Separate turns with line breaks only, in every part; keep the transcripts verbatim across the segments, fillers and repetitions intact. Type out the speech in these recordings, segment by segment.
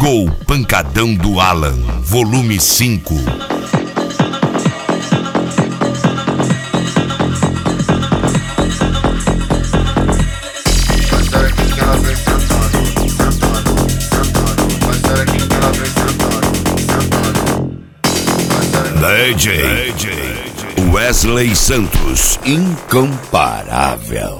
Gol Pancadão do Alan, volume cinco. D J Wesley Santos, incomparável.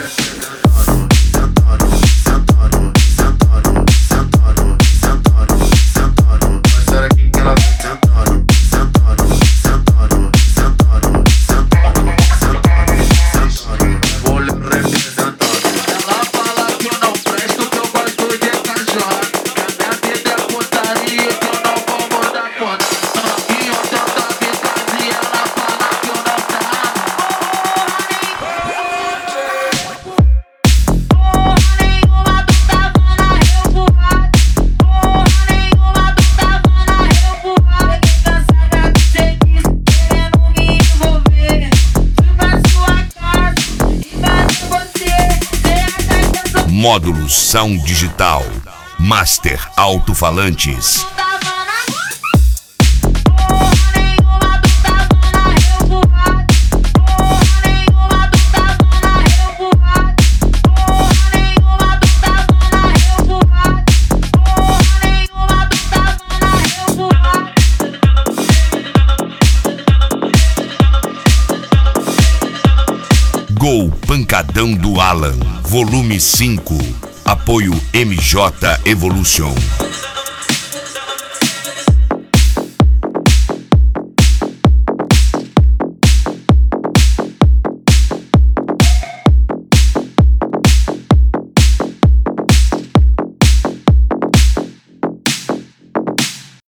Módulos Sound Digital, Master Alto-Falantes. Gol Pancadão do Alan, volume cinco. Apoio M J Evolution.